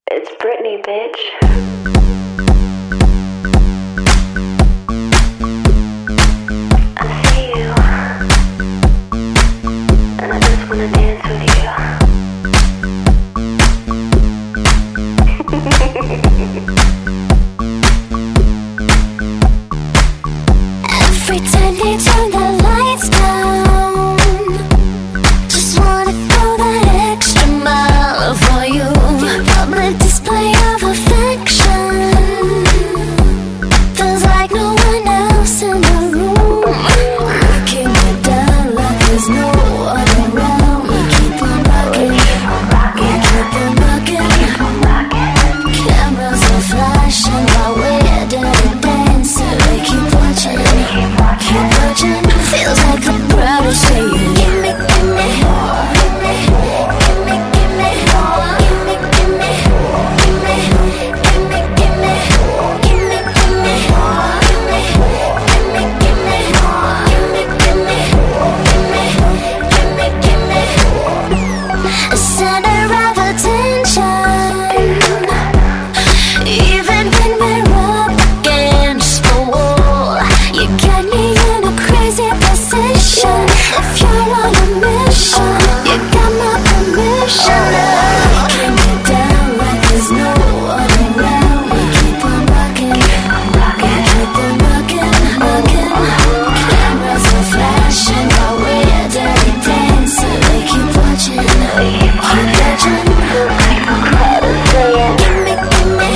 It's Britney, bitch. I see you, and I just wanna dance with you. Every time they turn the lights down, just wanna go that extra mile for you. Public display of affection feels like no one else in the room. Looking me down like there's no one around. We keep on rocking, we keep on rocking. Cameras are flashing while we're doing dancing. We keep watching, keep watching. Feels like the crowd is saying, gimme, gimme, gimme, gimme, gimme, gimme, gimme, gimme, gimme, gimme, a center of attention. Even when we're up against the wall, you got me in a crazy position. If you're on a mission, you got my permission. Breaking me down like there's no one around. We keep on rocking, we keep on rocking, rocking. Cameras are flashing while we're dirty dancing. We keep watching, keep watching. Gimme, gimme,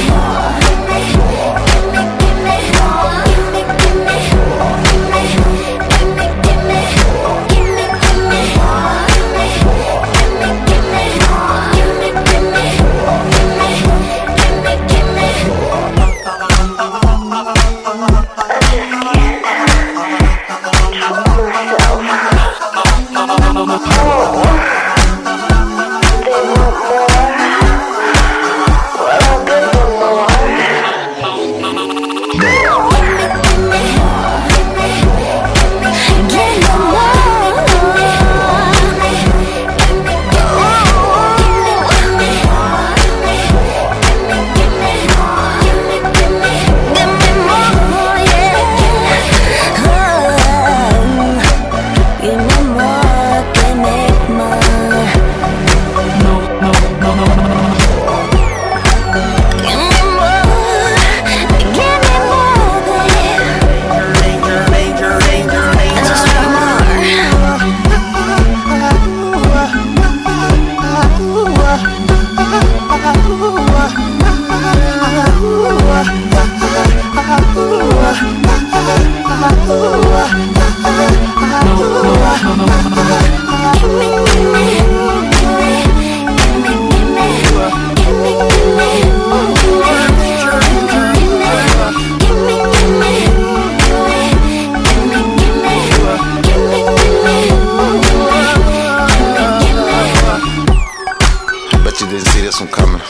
Bet you didn't see this one coming.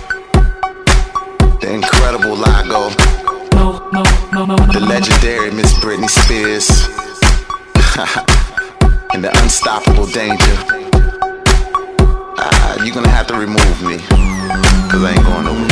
The incredible Lago, the legendary Miss Britney Spears, and the unstoppable Danger. You're gonna have to remove me, cause I ain't going nowhere.